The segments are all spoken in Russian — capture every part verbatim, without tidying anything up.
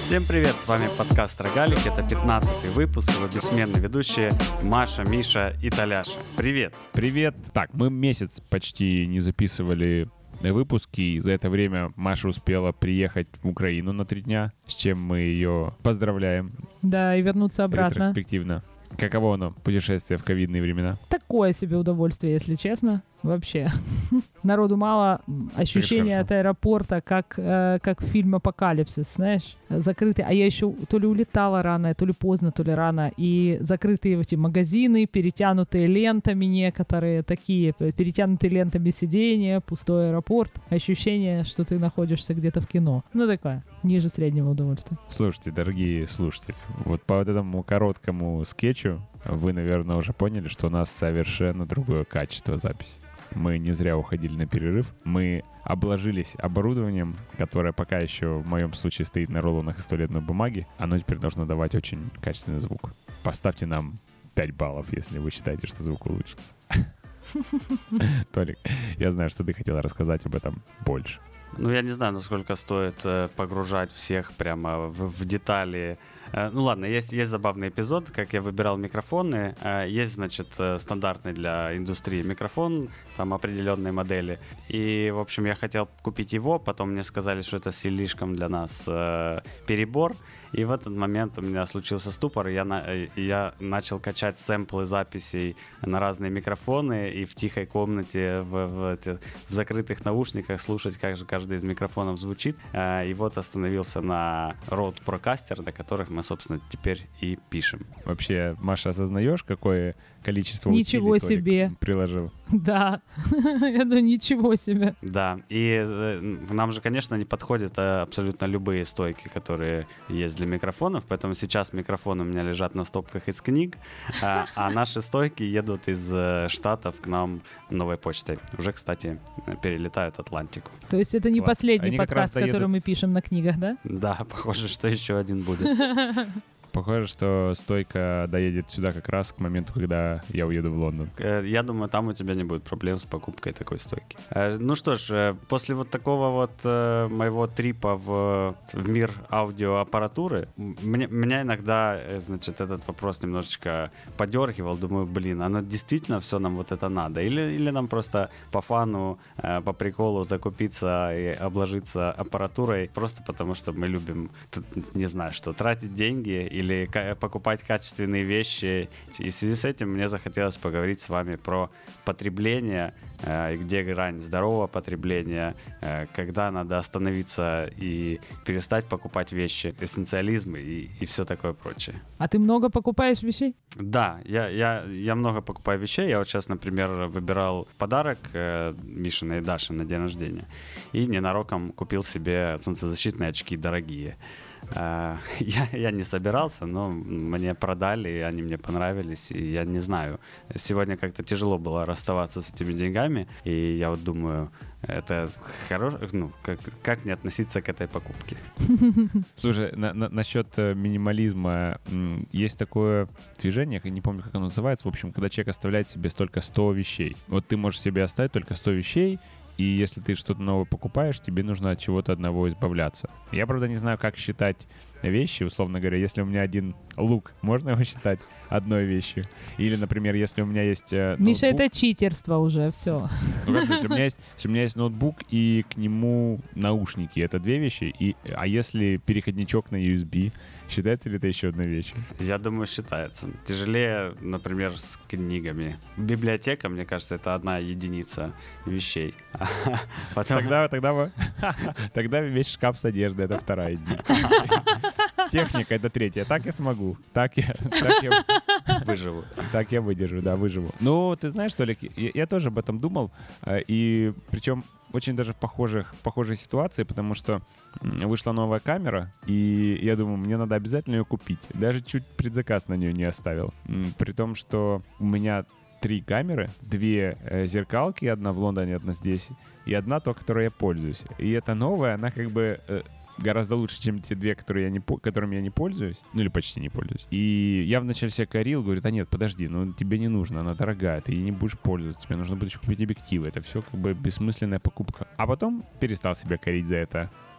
Всем привет, с вами подкаст «Рогалик», это пятнадцатый выпуск, его бессменные ведущие Маша, Миша и Толяша. Привет! Привет! Так, мы месяц почти не записывали выпуски, и за это время Маша успела приехать в Украину на три дня, с чем мы ее поздравляем. Да, и вернуться обратно. Ретроспективно. Каково оно, путешествие в ковидные времена? Такое себе удовольствие, если честно. Вообще. Народу мало. Ощущение от аэропорта, как, э, как в фильме «Апокалипсис», знаешь, закрытый. А я еще то ли улетала рано, то ли поздно, то ли рано. И закрытые эти магазины, перетянутые лентами некоторые, такие, перетянутые лентами сиденья, пустой аэропорт. Ощущение, что ты находишься где-то в кино. Ну, такое, ниже среднего удовольствия. Слушайте, дорогие слушатели, вот по вот этому короткому скетчу вы, наверное, уже поняли, что у нас совершенно другое качество записи. Мы не зря уходили на перерыв. Мы обложились оборудованием, которое пока еще в моем случае стоит на рулонах из туалетной бумаги. Оно теперь должно давать очень качественный звук. Поставьте нам пять баллов, если вы считаете, что звук улучшится. Толик, я знаю, что ты хотела рассказать об этом больше. Ну, я не знаю, насколько стоит э, погружать всех прямо в, в детали. Э, ну, ладно, есть, есть забавный эпизод, как я выбирал микрофоны. Э, есть, значит, э, стандартный для индустрии микрофон, там определенные модели. И, в общем, я хотел купить его, потом мне сказали, что это слишком для нас э, перебор. И в этот момент у меня случился ступор, и я, на, и я начал качать сэмплы записей на разные микрофоны и в тихой комнате, в, в, эти, в закрытых наушниках слушать, как же каждый из микрофонов звучит. И вот остановился на Rode Procaster, на которых мы, собственно, теперь и пишем. Вообще, Маша, осознаешь, какое количество ничего усилий себе. Толик приложил? Да, я думаю, ничего себе. Да, и э, нам же, конечно, не подходят абсолютно любые стойки, которые есть для микрофонов, поэтому сейчас микрофоны у меня лежат на стопках из книг, а, а наши стойки едут из Штатов к нам новой почтой. Уже, кстати, перелетают Атлантику. То есть это не Класс. последний Они подкаст, который доедут... мы пишем на книгах, да? Да, похоже, что еще один будет. Похоже, что стойка доедет сюда как раз к моменту, когда я уеду в Лондон. Я думаю, там у тебя не будет проблем с покупкой такой стойки. Ну что ж, после вот такого вот моего трипа в, в мир аудиоаппаратуры, мне, меня иногда, значит, этот вопрос немножечко подергивал. Думаю, блин, оно действительно все нам вот это надо? Или, или нам просто по фану, по приколу закупиться и обложиться аппаратурой просто потому, что мы любим, не знаю что, тратить деньги или или покупать качественные вещи. И в связи с этим мне захотелось поговорить с вами про потребление, э, и где грань здорового потребления, э, когда надо остановиться и перестать покупать вещи, эссенциализм и, и все такое прочее. А ты много покупаешь вещей? Да, я, я, я много покупаю вещей. Я вот сейчас, например, выбирал подарок э, Мишиной и Даше на день рождения и ненароком купил себе солнцезащитные очки дорогие. Uh, я, я не собирался, но мне продали, и они мне понравились, и я не знаю. Сегодня как-то тяжело было расставаться с этими деньгами, и я вот думаю, это хорошо, ну, как, как мне относиться к этой покупке? Слушай, на, на, насчет минимализма, есть такое движение, я не помню, как оно называется, в общем, когда человек оставляет себе только сто вещей. Вот ты можешь себе оставить только сто вещей, и если ты что-то новое покупаешь, тебе нужно от чего-то одного избавляться. Я, правда, не знаю, как считать вещи, условно говоря. Если у меня один лук, можно его считать одной вещью? Или, например, если у меня есть э, ноутбук... Миша, это читерство уже, все. Ну, как же, если у меня есть, если у меня есть ноутбук и к нему наушники, это две вещи. И, а если переходничок на ю эс би, считается ли это еще одной вещью? Я думаю, считается. Тяжелее, например, с книгами. Библиотека, мне кажется, это одна единица вещей. Потом... Тогда, тогда, тогда весь шкаф с одеждой — это вторая единица. Техника — это третья. Так я смогу. Так я, так я выживу. Так я выдержу, да, выживу. Ну, ты знаешь, Толик, я, я тоже об этом думал. И причем очень даже в похожих, похожей ситуации, потому что вышла новая камера, и я думаю, мне надо обязательно ее купить. Даже чуть предзаказ на нее не оставил. При том, что у меня три камеры, две э, зеркалки, одна в Лондоне, одна здесь, и одна то, которой я пользуюсь. И эта новая, она как бы э, гораздо лучше, чем те две, которые я не, которыми я не пользуюсь, ну или почти не пользуюсь. И я вначале себя корил, говорю, да нет, подожди, ну тебе не нужно, она дорогая, ты ей не будешь пользоваться, тебе нужно будет еще купить объективы, это все как бы бессмысленная покупка. А потом перестал себя корить за это.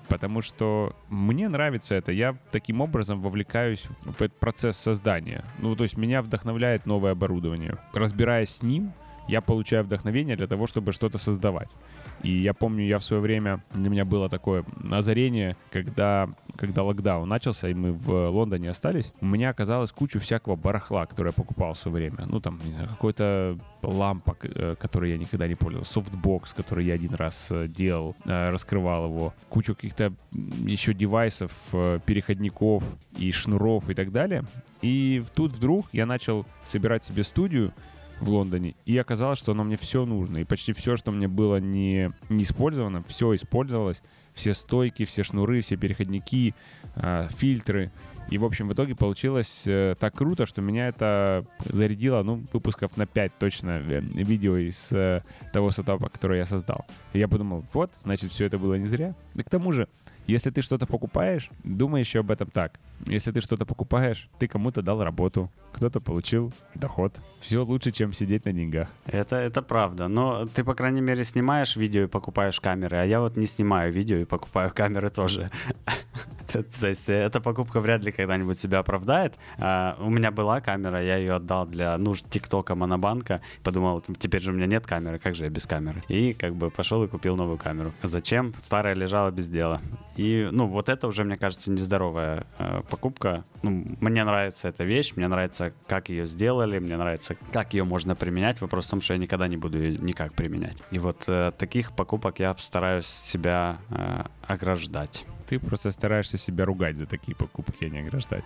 потому что мне нравится это. Я таким образом вовлекаюсь в этот процесс создания. Ну, то есть меня вдохновляет новое оборудование. Разбираясь с ним, я получаю вдохновение для того, чтобы что-то создавать. И я помню, я в свое время, для меня было такое озарение, когда, когда локдаун начался, и мы в Лондоне остались, у меня оказалось кучу всякого барахла, которое я покупал в свое время. Ну, там, не знаю, какой-то лампа, которой я никогда не пользовался, софтбокс, который я один раз делал, раскрывал его, кучу каких-то еще девайсов, переходников и шнуров и так далее. И тут вдруг я начал собирать себе студию в Лондоне, и оказалось, что оно мне все нужно. И почти все, что мне было не, не использовано, все использовалось. Все стойки, все шнуры, все переходники, э, фильтры. И, в общем, в итоге получилось э, так круто, что меня это зарядило, ну, выпусков на пять точно э, видео из э, того сетапа, который я создал. И я подумал, вот, значит, все это было не зря. И к тому же, если ты что-то покупаешь, думай еще об этом так. Если ты что-то покупаешь, ты кому-то дал работу, кто-то получил доход. Все лучше, чем сидеть на деньгах. Это, это правда. Но ты, по крайней мере, снимаешь видео и покупаешь камеры, а я вот не снимаю видео и покупаю камеры тоже. То есть эта покупка вряд ли когда-нибудь себя оправдает. У меня была камера, я ее отдал для нужд ТикТока, Монобанка. Подумал, теперь же у меня нет камеры, как же я без камеры? И как бы пошел и купил новую камеру. Зачем? Старая лежала без дела. И, ну, вот это уже, мне кажется, нездоровая э, покупка. Ну, мне нравится эта вещь, мне нравится, как ее сделали, мне нравится, как ее можно применять. Вопрос в том, что я никогда не буду ее никак применять. И вот э, таких покупок я стараюсь себя э, ограждать. Ты просто стараешься себя ругать за такие покупки, а не ограждать.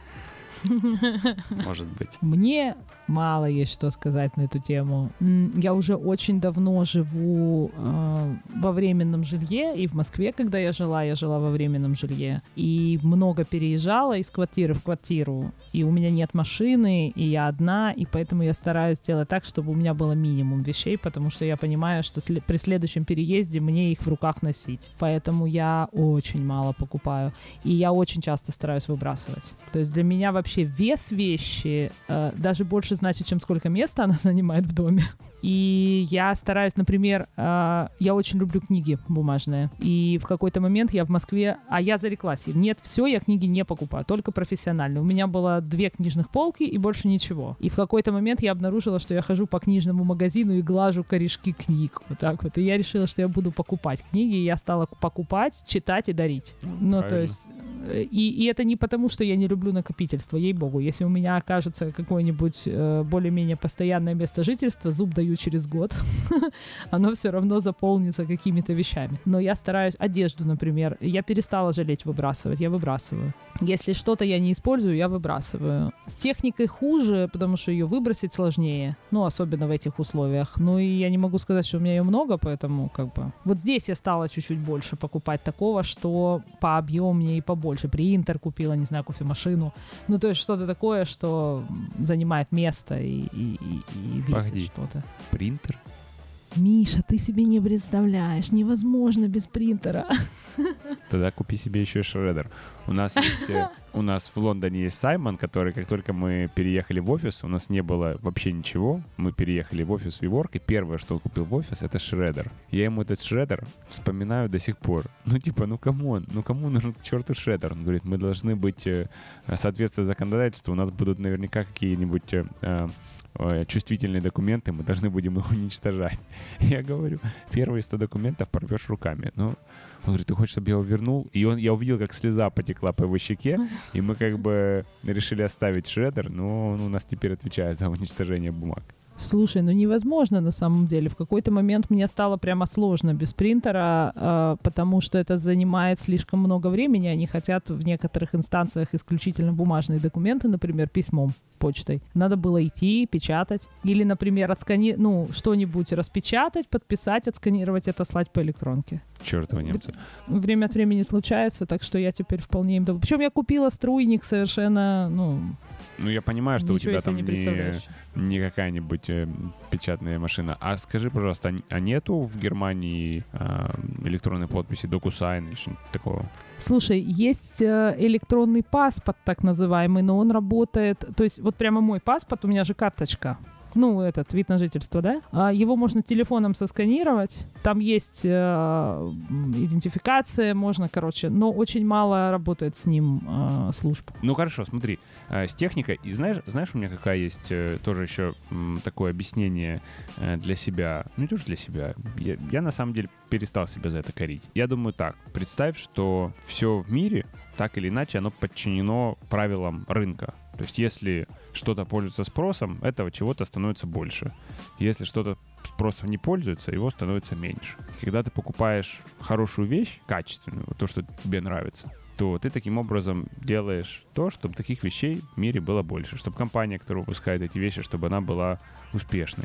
Может быть. Мне мало есть что сказать на эту тему. Я уже очень давно живу э, во временном жилье, и в Москве, когда я жила, я жила во временном жилье, и много переезжала из квартиры в квартиру, и у меня нет машины, и я одна, и поэтому я стараюсь сделать так, чтобы у меня было минимум вещей, потому что я понимаю, что след- при следующем переезде мне их в руках носить. Поэтому я очень мало покупаю, и я очень часто стараюсь выбрасывать. То есть для меня вообще вес вещи э, даже больше значит, чем сколько места она занимает в доме. И я стараюсь, например, э, я очень люблю книги бумажные. И в какой-то момент я в Москве, а я зареклась. Нет, все, я книги не покупаю, только профессиональные. У меня было две книжных полки и больше ничего. И в какой-то момент я обнаружила, что я хожу по книжному магазину и глажу корешки книг. Вот так вот. И я решила, что я буду покупать книги. И я стала покупать, читать и дарить. Ну, Правильно. то есть... И, и это не потому, что я не люблю накопительство, ей-богу. Если у меня окажется какое-нибудь э, более-менее постоянное место жительства, зуб даю через год, оно все равно заполнится какими-то вещами. Но я стараюсь одежду, например, я перестала жалеть выбрасывать, я выбрасываю. Если что-то я не использую, я выбрасываю. С техникой хуже, потому что ее выбросить сложнее, ну, особенно в этих условиях. Ну, и я не могу сказать, что у меня ее много, поэтому как бы... Вот здесь я стала чуть-чуть больше покупать такого, что пообъемнее и побольше. Принтер купила, не знаю, кофемашину. Ну, то есть что-то такое, что занимает место и, и, и, и весит Погоди. что-то. Принтер? Миша, ты себе не представляешь, невозможно без принтера. Тогда купи себе еще шредер. У нас есть, э, у нас в Лондоне есть Саймон, который, как только мы переехали в офис, у нас не было вообще ничего. Мы переехали в офис WeWork, и первое, что он купил в офис, это шредер. Я ему этот шредер вспоминаю до сих пор. Ну, типа, ну камон, ну кому нужен к черту шредер? Он говорит, мы должны быть, э, соответствовать законодательству, у нас будут наверняка какие-нибудь... Э, э, чувствительные документы, мы должны будем их уничтожать. Я говорю, первые сто документов порвешь руками. Ну, он говорит, ты хочешь, чтобы я его вернул? И он, я увидел, как слеза потекла по его щеке, и мы как бы решили оставить шредер, но он у нас теперь отвечает за уничтожение бумаг. Слушай, ну невозможно на самом деле. В какой-то момент мне стало прямо сложно без принтера, э, потому что это занимает слишком много времени. Они хотят в некоторых инстанциях исключительно бумажные документы, например, письмом, почтой. Надо было идти, печатать. Или, например, отскани... ну, что-нибудь распечатать, подписать, отсканировать это, слать по электронке. Чёртовы немцы. Время от времени случается, так что я теперь вполне им... Причем я купила струйник совершенно, ну... Ну, я понимаю, что у тебя там не, не, не какая-нибудь э, печатная машина. А скажи, пожалуйста, а нету в Германии э, электронной подписи, DocuSign или что-нибудь такого? Слушай, есть э, электронный паспорт, так называемый, но он работает... То есть вот прямо мой паспорт, у меня же карточка. ну, этот вид на жительство, да, а, его можно телефоном сосканировать, там есть э, идентификация, можно, короче, но очень мало работает с ним э, служб. Ну хорошо, смотри, э, с техникой, и знаешь, знаешь, у меня какая есть э, тоже еще м, такое объяснение э, для себя, ну не тоже для себя, я, я на самом деле перестал себя за это корить. Я думаю так, представь, что все в мире, так или иначе, оно подчинено правилам рынка. То есть если что-то пользуется спросом, этого чего-то становится больше. Если что-то спросом не пользуется, его становится меньше. Когда ты покупаешь хорошую вещь, качественную, то, что тебе нравится, то ты таким образом делаешь то, чтобы таких вещей в мире было больше. Чтобы компания, которая выпускает эти вещи, чтобы она была успешной.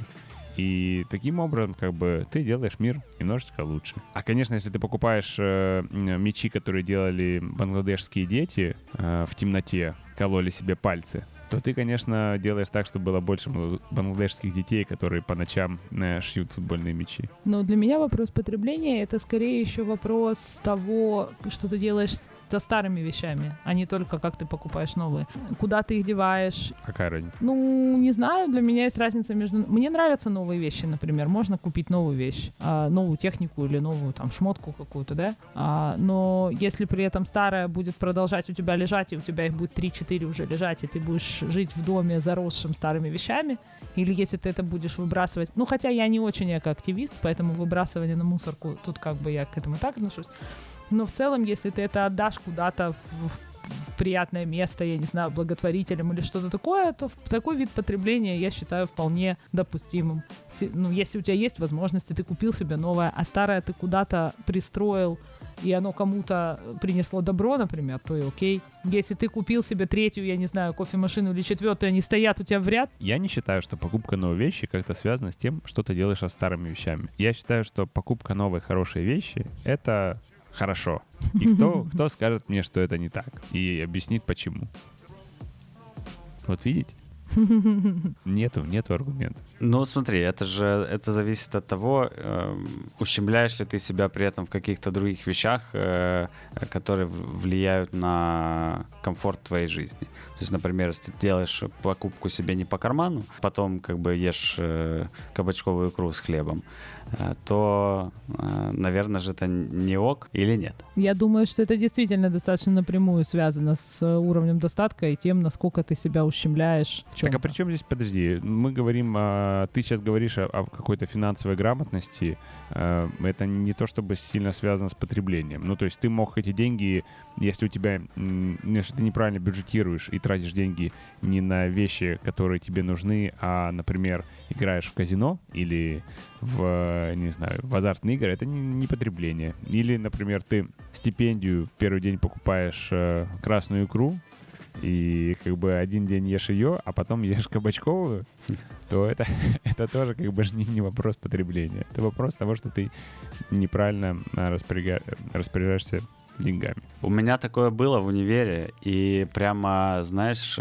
И таким образом, как бы, ты делаешь мир немножечко лучше. А, конечно, если ты покупаешь э, мечи, которые делали бангладешские дети э, в темноте, кололи себе пальцы, то ты, конечно, делаешь так, чтобы было больше бангладешских детей, которые по ночам э, шьют футбольные мячи. Но для меня вопрос потребления — это скорее еще вопрос того, что ты делаешь со старыми вещами, а не только как ты покупаешь новые. Куда ты их деваешь? Какая разница? Ну, не знаю, для меня есть разница между... Мне нравятся новые вещи, например. Можно купить новую вещь, а, новую технику или новую там шмотку какую-то, да? А, но если при этом старая будет продолжать у тебя лежать, и у тебя их будет три-четыре уже лежать, и ты будешь жить в доме, заросшим старыми вещами, или если ты это будешь выбрасывать... Ну, хотя я не очень экоактивист, поэтому выбрасывание на мусорку, тут как бы я к этому так отношусь. Но в целом, если ты это отдашь куда-то в, в приятное место, я не знаю, благотворителям или что-то такое, то такой вид потребления я считаю вполне допустимым. Ну, если у тебя есть возможности, ты купил себе новое, а старое ты куда-то пристроил, и оно кому-то принесло добро, например, то и окей. Если ты купил себе третью, я не знаю, кофемашину или четвертую, они стоят у тебя в ряд. Я не считаю, что покупка новой вещи как-то связана с тем, что ты делаешь со старыми вещами. Я считаю, что покупка новой хорошей вещи — это хорошо. И кто, кто скажет мне, что это не так? И объяснит, почему. Вот видите? Нету, нету аргументов. Ну, смотри, это же это зависит от того, э, ущемляешь ли ты себя при этом в каких-то других вещах, э, которые влияют на комфорт твоей жизни. То есть, например, если ты делаешь покупку себе не по карману, потом как бы ешь э, кабачковую икру с хлебом, э, то, э, наверное же, это не ок или нет? Я думаю, что это действительно достаточно напрямую связано с уровнем достатка и тем, насколько ты себя ущемляешь в чем-то. Так, а при чем здесь, подожди, мы говорим, о, ты сейчас говоришь о, о какой-то финансовой грамотности, э, это не то чтобы сильно связано с потреблением. Ну, то есть ты мог эти деньги, если у тебя, если ты неправильно бюджетируешь и тратишь деньги не на вещи, которые тебе нужны, а, например, играешь в казино или в, не знаю, в азартные игры, это не, не потребление. Или, например, ты стипендию в первый день покупаешь э, красную икру, и как бы один день ешь ее, а потом ешь кабачковую, то это, это тоже как бы не, не вопрос потребления. Это вопрос того, что ты неправильно распоряга... распоряжаешься деньгами. У меня такое было в универе, и прямо, знаешь,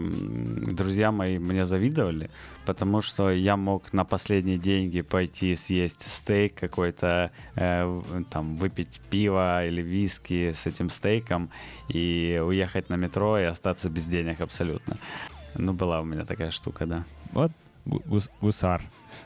э, друзья мои мне завидовали, потому что я мог на последние деньги пойти съесть стейк какой-то, э, там, выпить пиво или виски с этим стейком и уехать на метро и остаться без денег абсолютно. Ну, была у меня такая штука, да. Вот гус- гусар.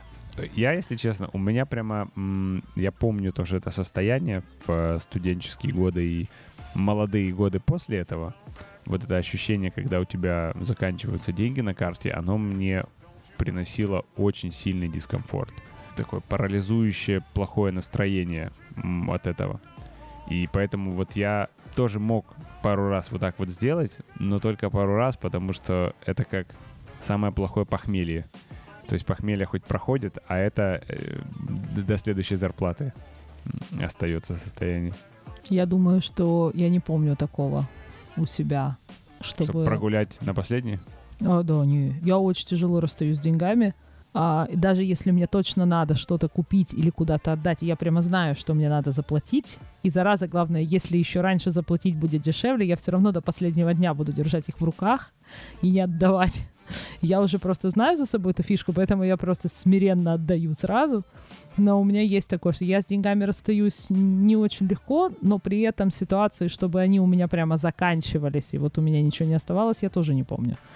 Я, если честно, у меня прямо... М- я помню тоже это состояние в студенческие годы и молодые годы после этого. Вот это ощущение, когда у тебя заканчиваются деньги на карте, оно мне приносило очень сильный дискомфорт. Такое парализующее плохое настроение м- от этого. И поэтому вот я тоже мог пару раз вот так вот сделать, но только пару раз, потому что это как самое плохое похмелье. То есть похмелье хоть проходит, а это э, до следующей зарплаты остается состояние. Я думаю, что я не помню такого у себя, чтобы... Чтобы прогулять на последний? А, да, не. Я очень тяжело расстаюсь с деньгами. А, и даже если мне точно надо что-то купить или куда-то отдать, я прямо знаю, что мне надо заплатить. И зараза, главное, если еще раньше заплатить будет дешевле, я все равно до последнего дня буду держать их в руках и не отдавать. Я уже просто знаю за собой эту фишку, поэтому я просто смиренно отдаю сразу. Но у меня есть такое, что я с деньгами расстаюсь не очень легко, но при этом ситуации, чтобы они у меня прямо заканчивались, и вот у меня ничего не оставалось, я тоже не помню.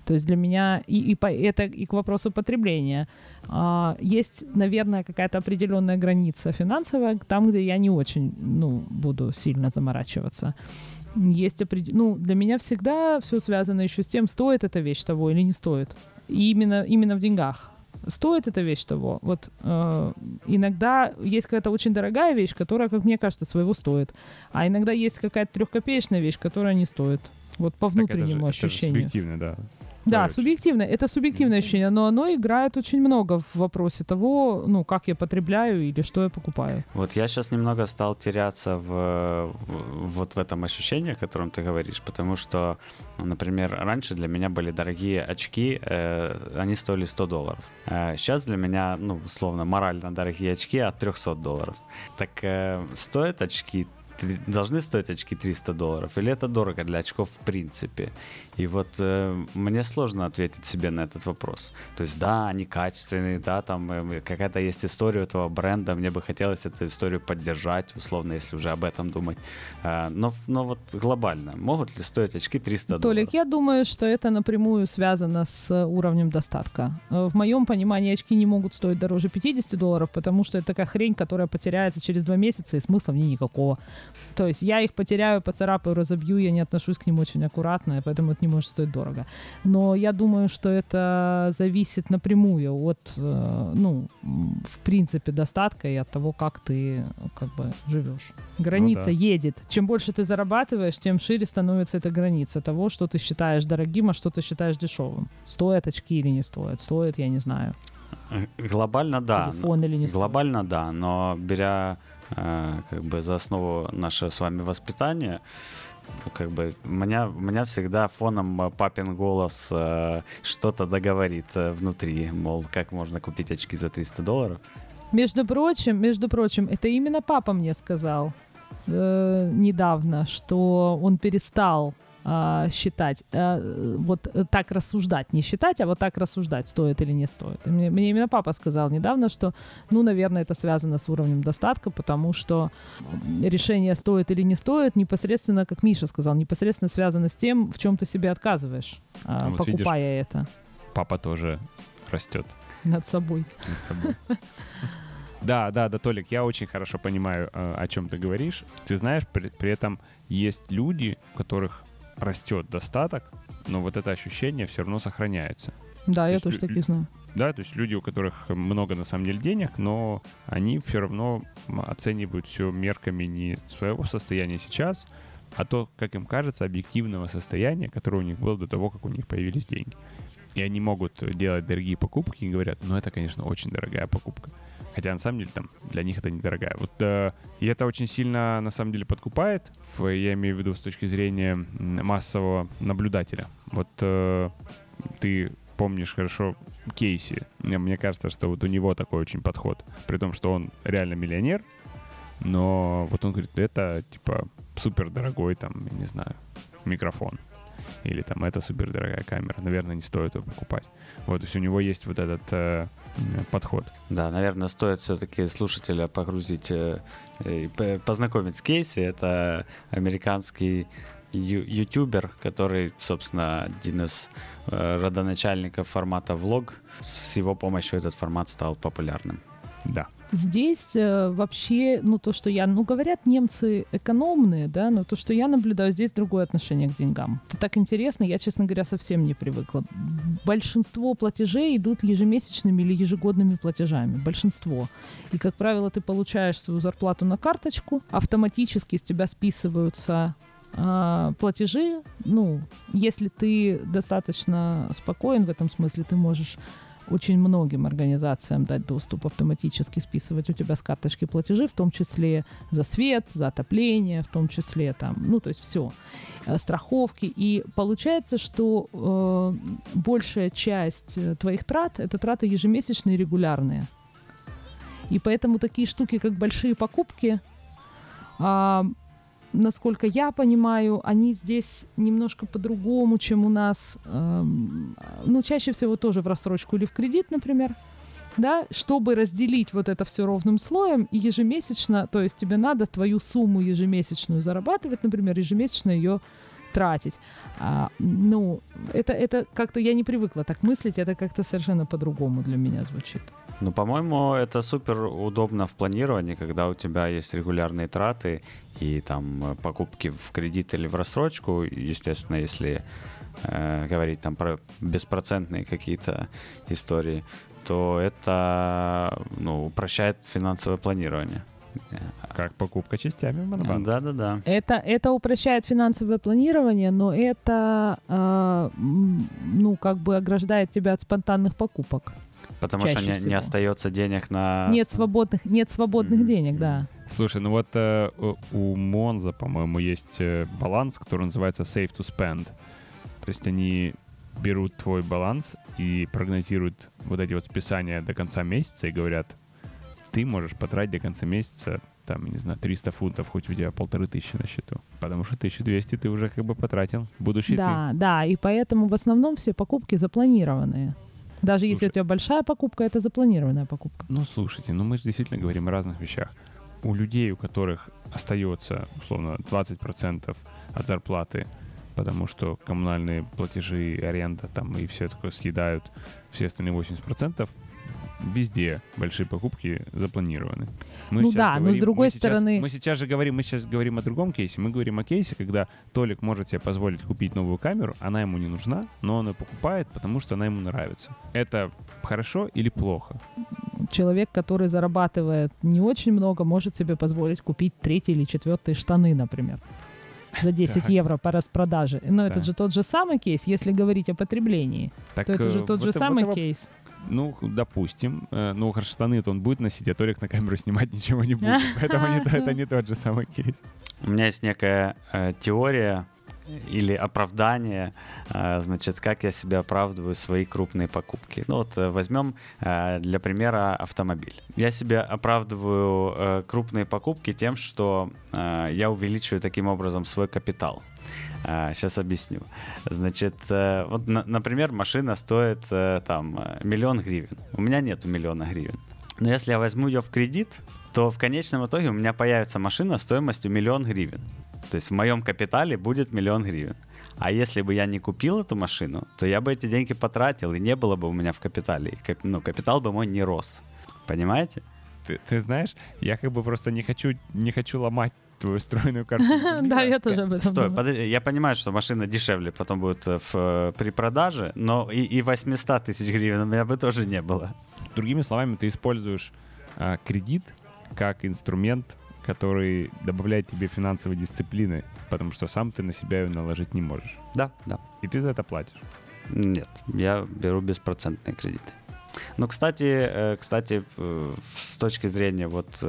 То есть для меня, и, и по, это и к вопросу потребления, а, есть, наверное, какая-то определенная граница финансовая, там, где я не очень, ну, буду сильно заморачиваться. Есть опред... Ну, для меня всегда все связано еще с тем, стоит эта вещь того или не стоит. И именно, именно в деньгах. Стоит эта вещь того? Вот э, иногда есть какая-то очень дорогая вещь, которая, как мне кажется, своего стоит. А иногда есть какая-то трехкопеечная вещь, которая не стоит. Вот по внутреннему так это же, ощущению. Это же субъективно, да. Да, Короче. субъективно. Это субъективное ощущение, но оно играет очень много в вопросе того, ну, как я потребляю или что я покупаю. Вот я сейчас немного стал теряться в, в, вот в этом ощущении, о котором ты говоришь, потому что, например, раньше для меня были дорогие очки, э, они стоили сто долларов. Э, сейчас для меня, ну, условно, морально дорогие очки от триста долларов. Так э, стоят очки должны стоить очки триста долларов, или это дорого для очков в принципе? И вот э, мне сложно ответить себе на этот вопрос. То есть да, они качественные, да, там э, какая-то есть история этого бренда, мне бы хотелось эту историю поддержать, условно, если уже об этом думать. Э, но, но вот глобально, могут ли стоить очки триста долларов? Толик, я думаю, что это напрямую связано с уровнем достатка. В моем понимании очки не могут стоить дороже пятьдесят долларов, потому что это такая хрень, которая потеряется через два месяца, и смысла в ней никакого. То есть я их потеряю, поцарапаю, разобью, я не отношусь к ним очень аккуратно, и поэтому это не может стоить дорого. Но я думаю, что это зависит напрямую от, ну, в принципе, достатка и от того, как ты, как бы, живешь. Граница ну, да. едет. Чем больше ты зарабатываешь, тем шире становится эта граница того, что ты считаешь дорогим, а что ты считаешь дешевым. Стоят очки или не стоят? Стоят, я не знаю. Глобально да. Телефон или не Глобально стоит? да, но беря как бы за основу наше с вами воспитание, как бы меня, меня всегда фоном папин голос э, что-то договорит э, внутри, мол, как можно купить очки за триста долларов. Между прочим, между прочим, это именно папа мне сказал э, недавно, что он перестал э, считать, э, вот так рассуждать, не считать, а вот так рассуждать, стоит или не стоит. И мне, мне именно папа сказал недавно, что, ну, наверное, это связано с уровнем достатка, потому что решение стоит или не стоит непосредственно, как Миша сказал, непосредственно связано с тем, в чем ты себе отказываешь, э, вот покупая видишь, это. Папа тоже растет. Над собой. Над собой. Да, да, да, Толик, я очень хорошо понимаю, о чем ты говоришь. Ты знаешь, при, при этом есть люди, у которых растет достаток, но вот это ощущение все равно сохраняется. Да, то я тоже лю- таких знаю. Да, то есть люди, у которых много на самом деле денег, но они все равно оценивают все мерками не своего состояния сейчас, а то, как им кажется, объективного состояния, которое у них было до того, как у них появились деньги. И они могут делать дорогие покупки и говорят, ну это, конечно, очень дорогая покупка. Хотя, на самом деле, там, для них это недорогая. Вот, э, и это очень сильно, на самом деле, подкупает, в, я имею в виду с точки зрения массового наблюдателя. Вот э, ты помнишь хорошо Кейси. Мне, мне кажется, что вот у него такой очень подход. При том, что он реально миллионер, но вот он говорит, это, типа, супер дорогой, там, я не знаю, микрофон. Или там, это супердорогая камера. Наверное, не стоит ее покупать. Вот, то есть у него есть вот этот э, подход. Да, наверное, стоит все-таки слушателя погрузить, э, э, познакомить с Кейси. Это американский ю- ютубер, который, собственно, один из э, родоначальников формата влог. С его помощью этот формат стал популярным. Да. Здесь э, вообще, ну, то, что я, ну, говорят, немцы экономные, да, но то, что я наблюдаю, здесь другое отношение к деньгам. Это так интересно, я, честно говоря, совсем не привыкла. Большинство платежей идут ежемесячными или ежегодными платежами. Большинство. И, как правило, ты получаешь свою зарплату на карточку, автоматически с тебя списываются э, платежи. Ну, если ты достаточно спокоен в этом смысле, ты можешь очень многим организациям дать доступ автоматически списывать у тебя с карточки платежи, в том числе за свет, за отопление, в том числе там, ну, то есть все, страховки. И получается, что э, большая часть твоих трат — это траты ежемесячные, регулярные. И поэтому такие штуки, как большие покупки, э, насколько я понимаю, они здесь немножко по-другому, чем у нас. Эм, ну, чаще всего тоже в рассрочку или в кредит, например, да, чтобы разделить вот это все ровным слоем и ежемесячно, то есть тебе надо твою сумму ежемесячную зарабатывать, например, ежемесячно ее тратить. А, ну, это, это как-то я не привыкла так мыслить, это как-то совершенно по-другому для меня звучит. Ну, по-моему, это супер удобно в планировании, когда у тебя есть регулярные траты и там покупки в кредит или в рассрочку, естественно, если э, говорить там про беспроцентные какие-то истории, то это, ну, упрощает финансовое планирование. Как покупка частями в Монобанке. Да-да-да. Это, это упрощает финансовое планирование, но это, э, ну, как бы ограждает тебя от спонтанных покупок. Потому Чаще что не, не остается денег на... Нет свободных, нет свободных Mm-hmm. денег, да. Слушай, ну вот э, у Monzo, по-моему, есть э, баланс, который называется Save to Spend. То есть они берут твой баланс и прогнозируют вот эти вот списания до конца месяца и говорят, ты можешь потратить до конца месяца, там, не знаю, триста фунтов, хоть у тебя полторы тысячи на счету. Потому что тысячу двести ты уже как бы потратил. Будущий Да, ты. да, и поэтому в основном все покупки запланированные. Даже Слушай, если у тебя большая покупка, это запланированная покупка. Ну, слушайте, ну мы же действительно говорим о разных вещах. У людей, у которых остается, условно, двадцать процентов от зарплаты, потому что коммунальные платежи, аренда там и все такое съедают, все остальные восемьдесят процентов, везде большие покупки запланированы. Мы ну да, говорим, но с другой мы сейчас, стороны... Мы сейчас же говорим, мы сейчас говорим о другом кейсе. Мы говорим о кейсе, когда Толик может себе позволить купить новую камеру, она ему не нужна, но он ее покупает, потому что она ему нравится. Это хорошо или плохо? Человек, который зарабатывает не очень много, может себе позволить купить третий или четвертые штаны, например, за десять евро по распродаже. Но это же тот же самый кейс, если говорить о потреблении. Так, то это же тот вот, же самый вот, кейс. Ну, допустим. Ну, хорошо, штаны-то он будет носить, а Толик на камеру снимать ничего не будет. Поэтому не, это не тот же самый кейс. У меня есть некая э, теория или оправдание, э, значит, как я себе оправдываю свои крупные покупки. Ну вот э, возьмем э, для примера автомобиль. Я себе оправдываю э, крупные покупки тем, что э, я увеличиваю таким образом свой капитал. Сейчас объясню. Значит, вот, например, машина стоит там миллион гривен. У меня нету миллиона гривен. Но если я возьму ее в кредит, то в конечном итоге у меня появится машина стоимостью миллион гривен. То есть в моем капитале будет миллион гривен. А если бы я не купил эту машину, то я бы эти деньги потратил, и не было бы у меня в капитале. Ну, капитал бы мой не рос. Понимаете? Ты, ты знаешь, я как бы просто не хочу, не хочу ломать твою встроенную картину. Да, я тоже об этом Стой, думаю. подожди, я понимаю, что машина дешевле потом будет в, при продаже, но и, и восемьсот тысяч гривен у меня бы тоже не было. Другими словами, ты используешь а, кредит как инструмент, который добавляет тебе финансовой дисциплины, потому что сам ты на себя ее наложить не можешь. Да, да. И ты за это платишь. Нет, я беру беспроцентные кредиты. Ну, кстати, кстати, с точки зрения вот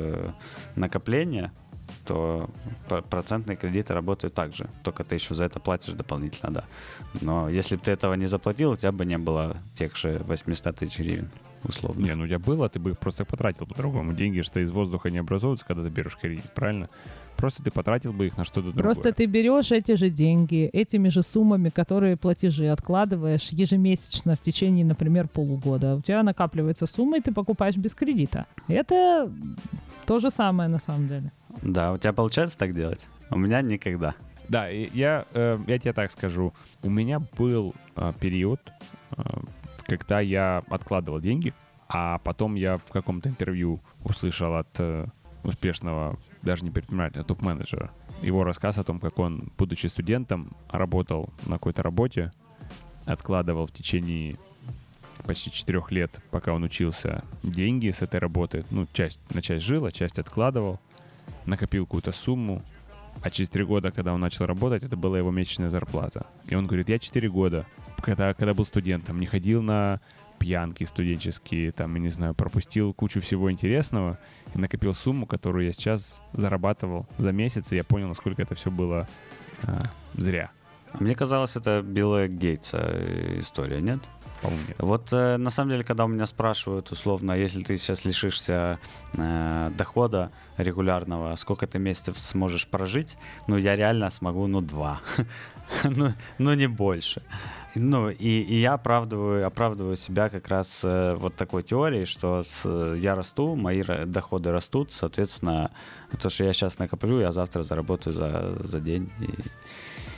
накопления, то процентные кредиты работают так же. Только ты еще за это платишь дополнительно, да. Но если бы ты этого не заплатил, у тебя бы не было тех же восемьсот тысяч гривен, условно. Не, ну у тебя было, ты бы их просто потратил по-другому. Деньги что из воздуха не образуются, когда ты берешь кредит, правильно? Просто ты потратил бы их на что-то другое. Просто ты берешь эти же деньги, этими же суммами, которые платежи откладываешь ежемесячно в течение, например, полугода. У тебя накапливается сумма, и ты покупаешь без кредита. Это то же самое на самом деле. Да, у тебя получается так делать? У меня никогда. Да, и я, э, я тебе так скажу. У меня был э, период, э, когда я откладывал деньги, а потом я в каком-то интервью услышал от э, успешного, даже не предпринимателя, а топ-менеджера, его рассказ о том, как он, будучи студентом, работал на какой-то работе, откладывал в течение почти четырех лет, пока он учился, деньги с этой работы. Ну, часть, на часть жил, а часть откладывал, накопил какую-то сумму, а через три года, когда он начал работать, это была его месячная зарплата. И он говорит, я четыре года, когда, когда был студентом, не ходил на пьянки студенческие, там, я не знаю, пропустил кучу всего интересного и накопил сумму, которую я сейчас зарабатывал за месяц, и я понял, насколько это все было а, зря. Мне казалось, это Билла Гейтса история, нет? По-моему, нет. Вот э, на самом деле, когда у меня спрашивают, условно, если ты сейчас лишишься э, дохода регулярного, сколько ты месяцев сможешь прожить, ну, я реально смогу, ну, два. ну, ну, не больше. Ну, и, и я оправдываю, оправдываю себя как раз э, вот такой теорией, что с, я расту, мои доходы растут, соответственно, то, что я сейчас накоплю, я завтра заработаю за, за день. И,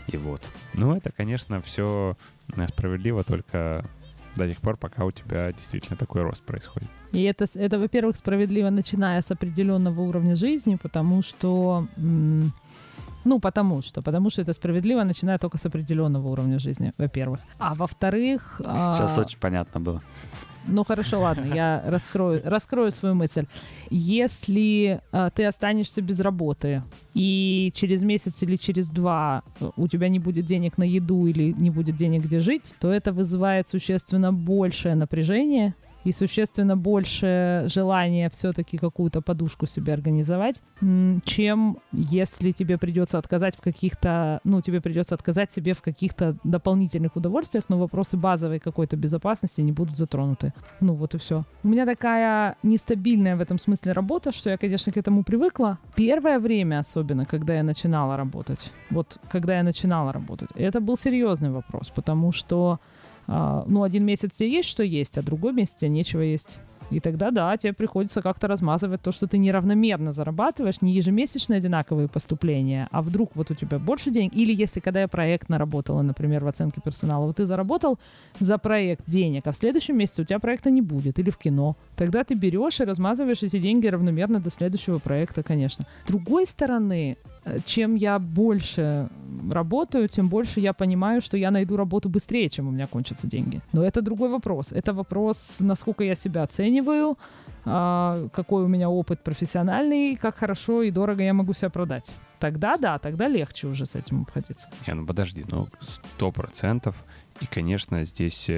И вот. Ну, это, конечно, все справедливо только до тех пор, пока у тебя действительно такой рост происходит. И это, это, во-первых, справедливо, начиная с определенного уровня жизни, потому что... М- ну, потому что. Потому что это справедливо, начиная только с определенного уровня жизни, во-первых. А во-вторых... Сейчас а- очень понятно было. Ну, хорошо, ладно, я раскрою, раскрою свою мысль. Если э, ты останешься без работы, и через месяц или через два у тебя не будет денег на еду или не будет денег, где жить, то это вызывает существенно большее напряжение и существенно больше желания все-таки какую-то подушку себе организовать, чем если тебе придется отказать в каких-то, ну, тебе придется отказать себе в каких-то дополнительных удовольствиях, но вопросы базовой какой-то безопасности не будут затронуты. Ну, вот и все. У меня такая нестабильная в этом смысле работа, что я, конечно, к этому привыкла. Первое время особенно, когда я начинала работать, вот когда я начинала работать, это был серьезный вопрос, потому что Uh, ну, один месяц тебе есть, что есть, а другой месяц тебе нечего есть. И тогда, да, тебе приходится как-то размазывать то, что ты неравномерно зарабатываешь, не ежемесячные одинаковые поступления, а вдруг вот у тебя больше денег. Или если, когда я проектно работала, например, в оценке персонала, вот ты заработал за проект денег, а в следующем месяце у тебя проекта не будет, или в кино. Тогда ты берешь и размазываешь эти деньги равномерно до следующего проекта, конечно. С другой стороны, чем я больше работаю, тем больше я понимаю, что я найду работу быстрее, чем у меня кончатся деньги. Но это другой вопрос. Это вопрос, насколько я себя оцениваю, какой у меня опыт профессиональный, как хорошо и дорого я могу себя продать. Тогда да, тогда легче уже с этим обходиться. Не, ну подожди, ну сто процентов. И, конечно, здесь,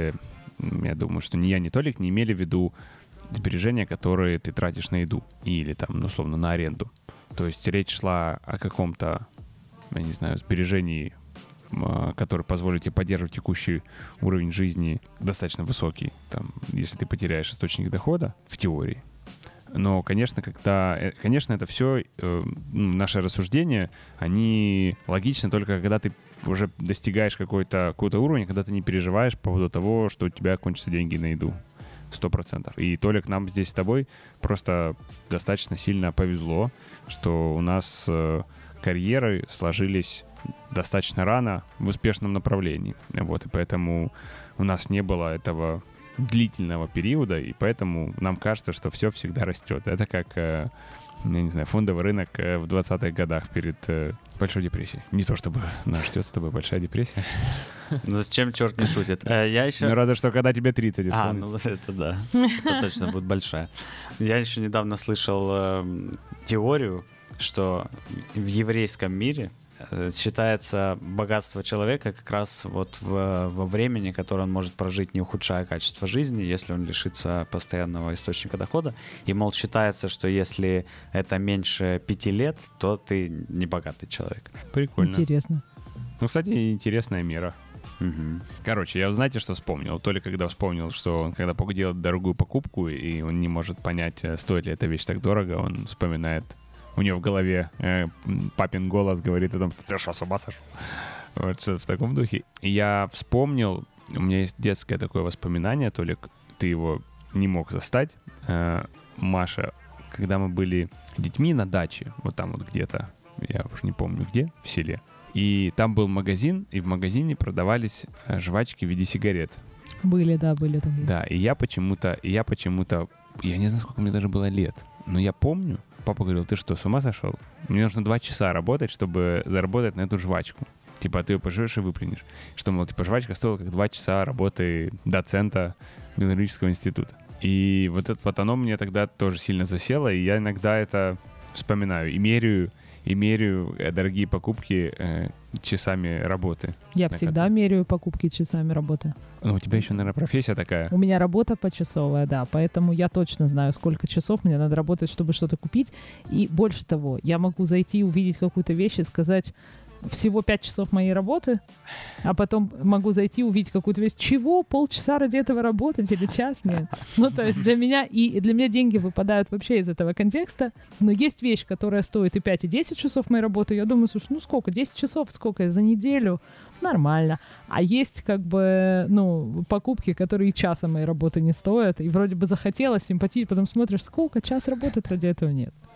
я думаю, что ни я, ни Толик не имели в виду сбережения, которые ты тратишь на еду или там, условно, на аренду. То есть речь шла о каком-то, я не знаю, сбережении, который позволит тебе поддерживать текущий уровень жизни достаточно высокий, там, если ты потеряешь источник дохода, в теории. Но, конечно, когда, конечно, это все, э, наши рассуждения, они логичны только когда ты уже достигаешь какой-то, какой-то уровень, когда ты не переживаешь по поводу того, что у тебя кончатся деньги на еду. Сто процентов. И, Толик, нам здесь с тобой просто достаточно сильно повезло, что у нас э, карьеры сложились достаточно рано в успешном направлении. Вот, и поэтому у нас не было этого длительного периода, и поэтому нам кажется, что все всегда растет. Это как, э, я не знаю, фондовый рынок в двадцатых годах перед э, Большой депрессией. Не то чтобы нас ждет с тобой большая депрессия. Ну, с чем черт не шутит. Я еще... Ну, разве что, когда тебе тридцать А, исполнится. ну это да. Это точно будет большая. Я еще недавно слышал э, теорию, что в еврейском мире э, считается богатство человека как раз вот в, во времени, которое он может прожить, не ухудшая качество жизни, если он лишится постоянного источника дохода. И, мол, считается, что если это меньше пяти лет, то ты не богатый человек. Прикольно. Интересно. Ну, кстати, интересная мера. Угу. Короче, я, знаете, что вспомнил? То ли когда вспомнил, что он, когда делает дорогую покупку, и он не может понять, стоит ли эта вещь так дорого, он вспоминает, у него в голове э, папин голос говорит о том, ты что, с ума сошел? Вот что в таком духе. И я вспомнил, у меня есть детское такое воспоминание, то ли ты его не мог застать, э, Маша, когда мы были детьми на даче, вот там вот где-то, я уже не помню где, в селе, и там был магазин, и в магазине продавались жвачки в виде сигарет. Были, да, были такие. Да, и я почему-то, и я почему-то, я не знаю, сколько мне даже было лет, но я помню, папа говорил, ты что, с ума сошел? Мне нужно два часа работать, чтобы заработать на эту жвачку. Типа, ты ее пожуешь и выплюнешь. Что, мол, типа, жвачка стоила как два часа работы доцента биологического института. И вот это вот оно мне тогда тоже сильно засело, и я иногда это вспоминаю и меряю, и меряю дорогие покупки э, часами работы. Я всегда которой... меряю покупки часами работы. Ну, у тебя еще, наверное, профессия такая. У меня работа почасовая, да, поэтому я точно знаю, сколько часов мне надо работать, чтобы что-то купить. И больше того, я могу зайти, увидеть какую-то вещь и сказать... Всего пять часов моей работы, а потом могу зайти, увидеть какую-то вещь. Чего? Полчаса ради этого работать или час? Нет. Ну, то есть для меня, и для меня деньги выпадают вообще из этого контекста. Но есть вещь, которая стоит и пять, и десять часов моей работы. Я думаю, слушай, ну сколько? десять часов, сколько? За неделю? Нормально. А есть как бы, ну, покупки, которые и часа моей работы не стоят. И вроде бы захотелось симпатии, потом смотришь, сколько? Час работать ради этого нет.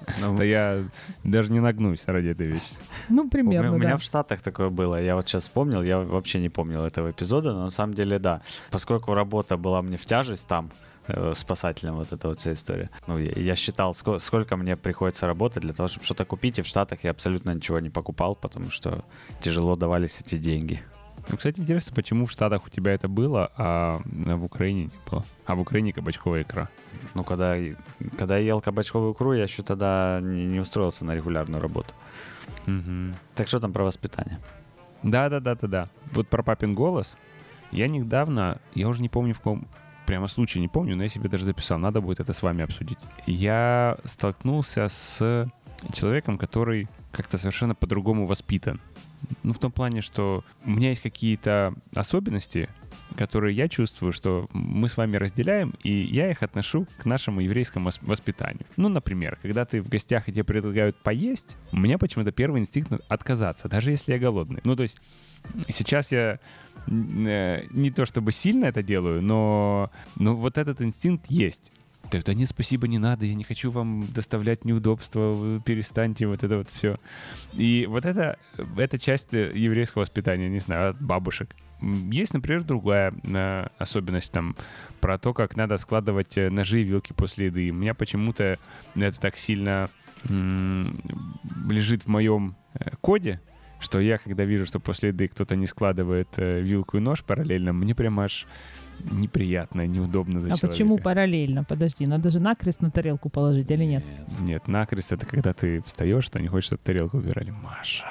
Ну, да я даже не нагнусь ради этой вещи. Ну, примерно, У меня, да. у меня в Штатах такое было. Я вот сейчас вспомнил, я вообще не помнил этого эпизода, но на самом деле, да. Поскольку работа была мне в тяжесть там, э, спасателем, вот эта вот вся история. Ну, я, я считал, сколько, сколько мне приходится работать для того, чтобы что-то купить, и в Штатах я абсолютно ничего не покупал, потому что тяжело давались эти деньги. Ну, кстати, интересно, почему в Штатах у тебя это было, а в Украине не было? А в Украине кабачковая икра. Ну, когда, когда я ел кабачковую икру, я еще тогда не, не устроился на регулярную работу. Угу. Так что там про воспитание? Да-да-да-да-да. Вот про папин голос. Я недавно, я уже не помню в каком прямо случае, не помню, но я себе даже записал. Надо будет это с вами обсудить. Я столкнулся с человеком, который как-то совершенно по-другому воспитан. Ну, в том плане, что у меня есть какие-то особенности, которые я чувствую, что мы с вами разделяем, и я их отношу к нашему еврейскому воспитанию. Ну, например, когда ты в гостях и тебе предлагают поесть, у меня почему-то первый инстинкт отказаться, даже если я голодный. Ну, то есть сейчас я не то чтобы сильно это делаю, но, но вот этот инстинкт есть. Да нет, спасибо, не надо, я не хочу вам доставлять неудобства, перестаньте, вот это вот все. И вот это, это часть еврейского воспитания, не знаю, от бабушек. Есть, например, другая э, особенность там про то, как надо складывать ножи и вилки после еды. У меня почему-то это так сильно м- лежит в моем э, коде, что я, когда вижу, что после еды кто-то не складывает э, вилку и нож параллельно, мне прям аж неприятно, неудобно за а человека. Почему параллельно? Подожди, надо же накрест на тарелку положить или нет? Нет, накрест — это когда ты встаешь, что не хочешь, чтобы тарелку убирали. Маша.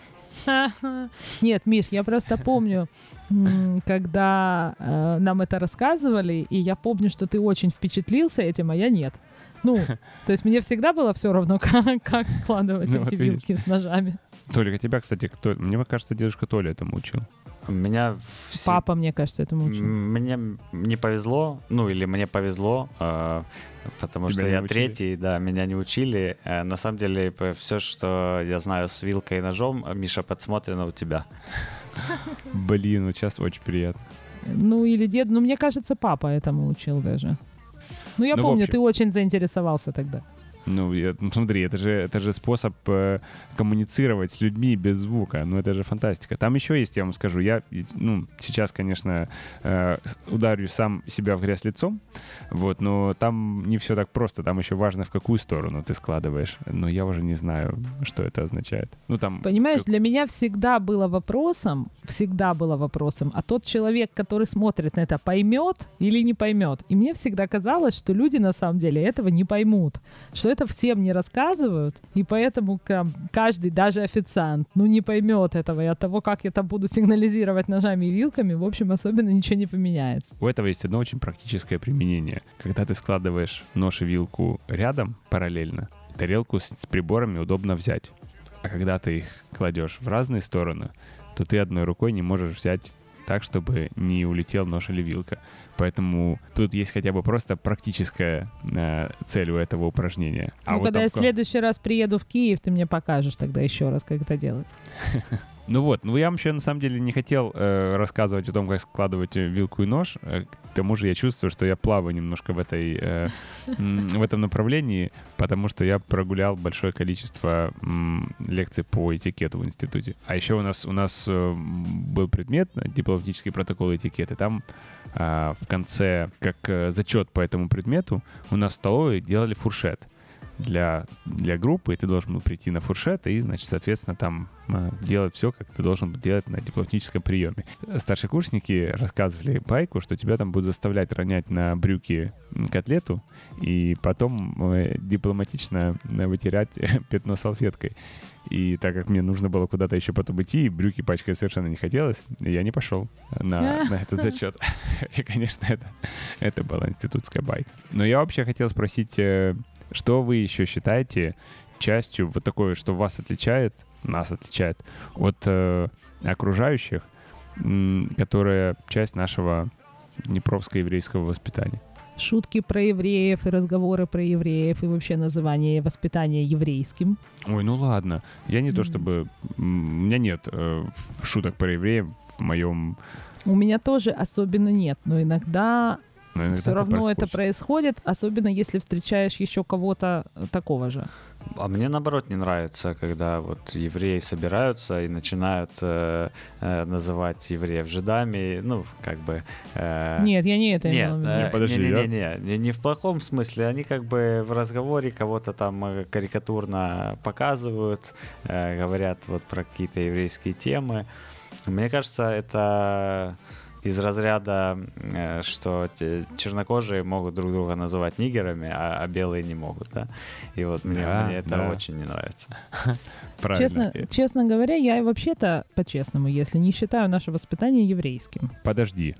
Нет, Миш, я просто помню, когда э, нам это рассказывали, и я помню, что ты очень впечатлился этим, а я нет. Ну, то есть мне всегда было все равно, как, как складывать Ну, эти вот вилки видишь. с ножами. Толик, а тебя, кстати, кто... Мне кажется, дедушка Толя этому учил. Меня все... Папа, мне кажется, этому учил. Мне не повезло, ну или мне повезло, э, потому Тебя что не я учили? третий, да, меня не учили. Э, на самом деле, все, что я знаю с вилкой и ножом, Миша, подсмотрено у тебя. Блин, вот сейчас очень приятно. Ну, или дед, ну, мне кажется, папа этому учил даже. Ну, я Ну, в помню, общем. ты очень заинтересовался тогда. Ну, я, ну, смотри, это же, это же способ э, коммуницировать с людьми без звука. Ну, это же фантастика. Там еще есть, я вам скажу, я, ну, сейчас, конечно, э, ударю сам себя в грязь лицом, вот, но там не все так просто. Там еще важно, в какую сторону ты складываешь. Но я уже не знаю, что это означает. Ну, там... Понимаешь, как- для меня всегда было вопросом, всегда было вопросом, а тот человек, который смотрит на это, поймет или не поймет. И мне всегда казалось, что люди на самом деле этого не поймут, что это всем не рассказывают, и поэтому там, каждый, даже официант, ну не поймет этого, и от того, как я там буду сигнализировать ножами и вилками, в общем, особенно ничего не поменяется. У этого есть одно очень практическое применение. Когда ты складываешь нож и вилку рядом, параллельно, тарелку с, с приборами удобно взять. А когда ты их кладешь в разные стороны, то ты одной рукой не можешь взять так, чтобы не улетел нож или вилка. Поэтому тут есть хотя бы просто практическая э, цель у этого упражнения. А ну, вот когда там я в в ко- следующий раз приеду в Киев, ты мне покажешь тогда еще раз, как это делать. Ну вот, ну я вам еще на самом деле не хотел э, рассказывать о том, как складывать э, вилку и нож. Э, к тому же я чувствую, что я плаваю немножко в, этой, э, м, в этом направлении, потому что я прогулял большое количество м, лекций по этикету в институте. А еще у нас, у нас э, был предмет э, дипломатический протокол этикета. Там э, в конце, как э, зачет по этому предмету, у нас в столовой делали фуршет для, для группы, и ты должен был прийти на фуршет и, значит, соответственно, там э, делать все, как ты должен был делать на дипломатическом приеме. Старшекурсники рассказывали байку, что тебя там будут заставлять ронять на брюки котлету и потом э, дипломатично э, вытирать пятно салфеткой. И так как мне нужно было куда-то еще потом идти, брюки пачкать совершенно не хотелось, я не пошел на, на этот зачет. И, конечно, это, это была институтская байка. Но я вообще хотел спросить, э, что вы еще считаете частью вот такое, что вас отличает, нас отличает от э, окружающих, м, которая часть нашего днепровско-еврейского воспитания? Шутки про евреев и разговоры про евреев и вообще называние воспитания еврейским. Ой, ну ладно. Я не то Мгм. чтобы... м, У меня нет э, шуток про евреев в моем... У меня тоже особенно нет, но иногда, но иногда все равно это происходит. происходит, особенно если встречаешь еще кого-то такого же. А мне, наоборот, не нравится, когда вот евреи собираются и начинают э, э, называть евреев жидами, ну, как бы... Э, Нет, я не это нет, имела в виду. э, Подожди, не, не, я- не, не, не, не в плохом смысле, они как бы в разговоре кого-то там э, карикатурно показывают, э, говорят вот про какие-то еврейские темы. Мне кажется, это... из разряда, э, что те- чернокожие могут друг друга называть нигерами, а, а белые не могут, да? И вот мне, Да, мне это да. очень не нравится. Правильно. Честно, честно говоря, я вообще-то, по-честному, если не считаю наше воспитание еврейским. Подожди.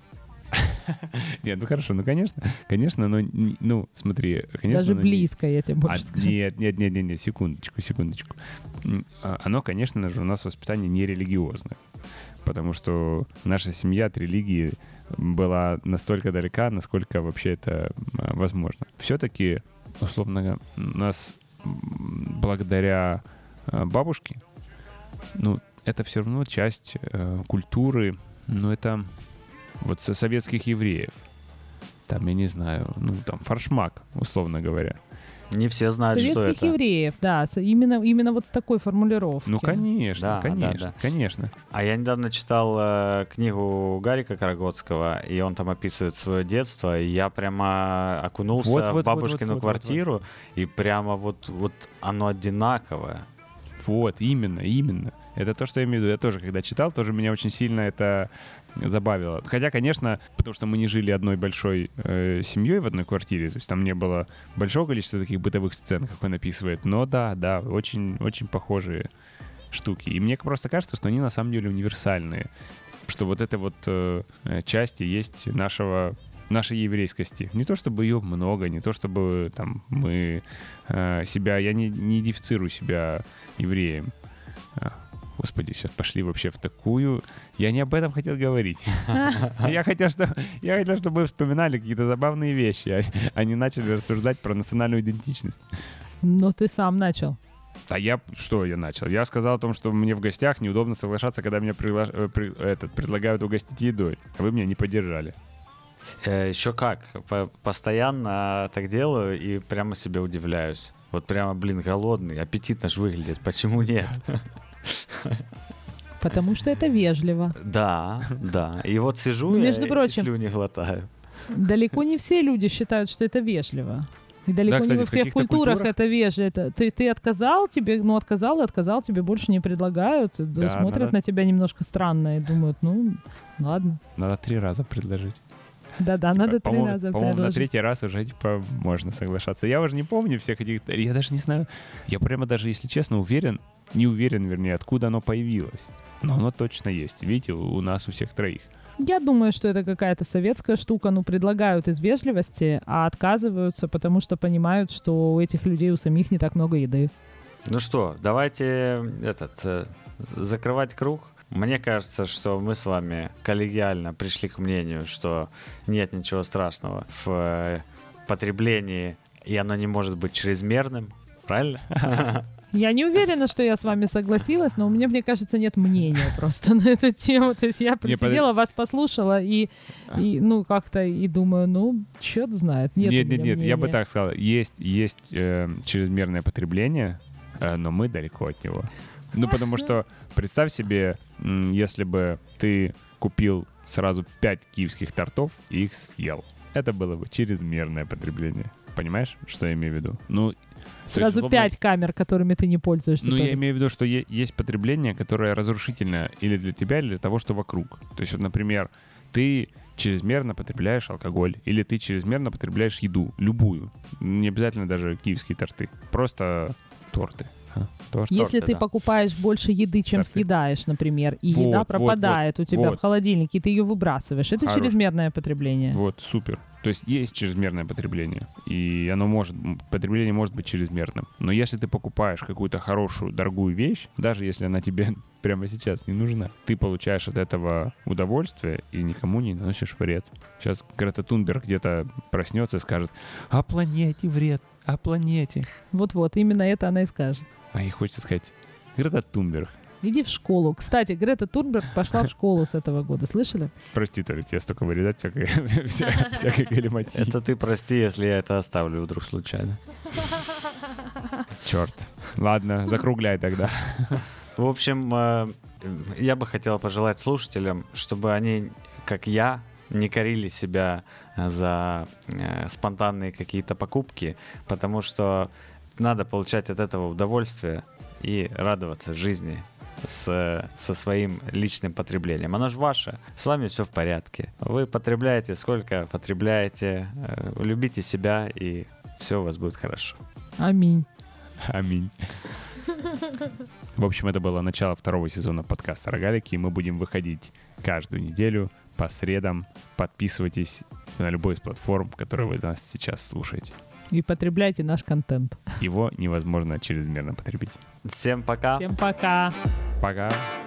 Нет, ну хорошо, ну конечно, конечно, но, не- ну, смотри, конечно... Даже оно не- близко, я тебе А, больше скажу. нет, нет, нет, нет, нет, секундочку, секундочку. М, а, Оно, конечно же, у нас воспитание не религиозное, потому что наша семья от религии была настолько далека, насколько вообще это а, возможно. Все-таки, условно говоря, у нас м, благодаря а, бабушке, ну, это все равно часть э, культуры, ну, это вот со советских евреев. Там, я не знаю, ну, там, форшмак, условно говоря. Не все знают, что Советских это. евреев, да, с- именно, именно вот такой формулировки. Ну, конечно, Да, да, конечно, да. конечно. А я недавно читал э, книгу Гарика Карагодского, и он там описывает свое детство, и я прямо окунулся Вот, вот, в вот, бабушкину вот, вот, вот, квартиру, и прямо вот, вот оно одинаковое. Вот, именно, именно. Это то, что я имею в виду. Я тоже, когда читал, тоже меня очень сильно это забавило. Хотя, конечно, потому что мы не жили одной большой э, семьей в одной квартире, то есть там не было большого количества таких бытовых сцен, как он описывает. Но да, да, очень, очень похожие штуки. И мне просто кажется, что они на самом деле универсальные. Что вот эта вот э, часть и есть нашего нашей еврейскости. Не то чтобы ее много, не то чтобы там мы э, себя... Я не, не идентифицирую себя евреем. А, Господи, сейчас пошли вообще в такую... Я не об этом хотел говорить. Я хотел, что, я хотел, чтобы вы вспоминали какие-то забавные вещи, а, а не начали рассуждать про национальную идентичность. Но ты сам начал. А я... Что я начал? Я сказал о том, что мне в гостях неудобно соглашаться, когда меня пригла- э, при- этот, предлагают угостить едой. А вы меня не поддержали. Э, еще как. По- постоянно так делаю и прямо себе удивляюсь. Вот прямо, блин, голодный, аппетитно ж выглядит. Почему нет? Потому что это вежливо. Да, да. И вот сижу Ну, я между и прочим- слюни глотаю. Далеко не все люди считают, что это вежливо. И далеко кстати, не во в всех каких-то культурах культурах- это вежливо. Это, ты, ты отказал, тебе, ну, отказал и отказал, тебе больше не предлагают. Да, Да, смотрят надо- на тебя немножко странно и думают, ну, ладно. Надо три раза предложить. Да-да, Типа, надо три по-моему, раза По-моему, на предложить. третий раз уже типа можно соглашаться. Я уже не помню всех этих... Я даже не знаю... Я прямо даже, если честно, уверен, не уверен, вернее, откуда оно появилось. Но оно точно есть. Видите, у у нас у всех троих. Я думаю, что это какая-то советская штука. Ну, предлагают из вежливости, а отказываются, потому что понимают, что у этих людей у самих не так много еды. Ну что, давайте этот э, закрывать круг. Мне кажется, что мы с вами коллегиально пришли к мнению, что нет ничего страшного в э, потреблении, и оно не может быть чрезмерным. Правильно? Я не уверена, что я с вами согласилась, но у меня, мне кажется, нет мнения просто на эту тему. То есть я присидела, вас послушала и, и ну, как-то и думаю, ну, черт знает. Нет, нет, у нет, меня нет, я бы мнения. так сказал. Есть, есть э, чрезмерное потребление, э, но мы далеко от него. Ну, потому что представь себе, м, если бы ты купил сразу пять киевских тортов и их съел. Это было бы чрезмерное потребление. Понимаешь, что я имею в виду? Ну, то есть, Сразу условно- пять камер, которыми ты не пользуешься. Ну, тоже. я имею в виду, что е- есть потребление, которое разрушительное или для тебя, или для того, что вокруг. То есть, вот, например, ты чрезмерно потребляешь алкоголь, или ты чрезмерно потребляешь еду, любую. Не обязательно даже киевские торты. Просто торты. А, торт, Если торты, ты да. покупаешь больше еды, чем Торты. съедаешь, например, и Вот, еда вот, пропадает у тебя вот. в холодильнике, и ты ее выбрасываешь, это Хорош. чрезмерное потребление. Вот, супер. То есть есть чрезмерное потребление, и оно может, м, потребление может быть чрезмерным. Но если ты покупаешь какую-то хорошую, дорогую вещь, даже если она тебе прямо сейчас не нужна, ты получаешь от этого удовольствие и никому не наносишь вред. Сейчас Грета Тунберг где-то проснется и скажет: «О планете вред, о планете». Вот-вот, именно это она и скажет. А ей хочется сказать: Грета Тунберг, Иди в школу. Кстати, Грета Тунберг пошла в школу с этого года, слышали? прости, Толик, тебе столько вырезать всякой, вся- всякой галиматьи. Это ты прости, если я это оставлю вдруг случайно. Черт. Ладно, закругляй тогда. В общем, э, я бы хотел пожелать слушателям, чтобы они, как я, не корили себя за э, спонтанные какие-то покупки, потому что надо получать от этого удовольствие и радоваться жизни с, со своим личным потреблением. Оно же ваше, с вами все в порядке. Вы потребляете сколько потребляете, э, любите себя, и все у вас будет хорошо. Аминь. Аминь. В общем, это было начало второго сезона подкаста «Рогалики», и мы будем выходить каждую неделю по средам. Подписывайтесь на любой из платформ, которые вы нас сейчас слушаете. И потребляйте наш контент. Его невозможно чрезмерно потребить. Всем пока. Всем пока. Пока.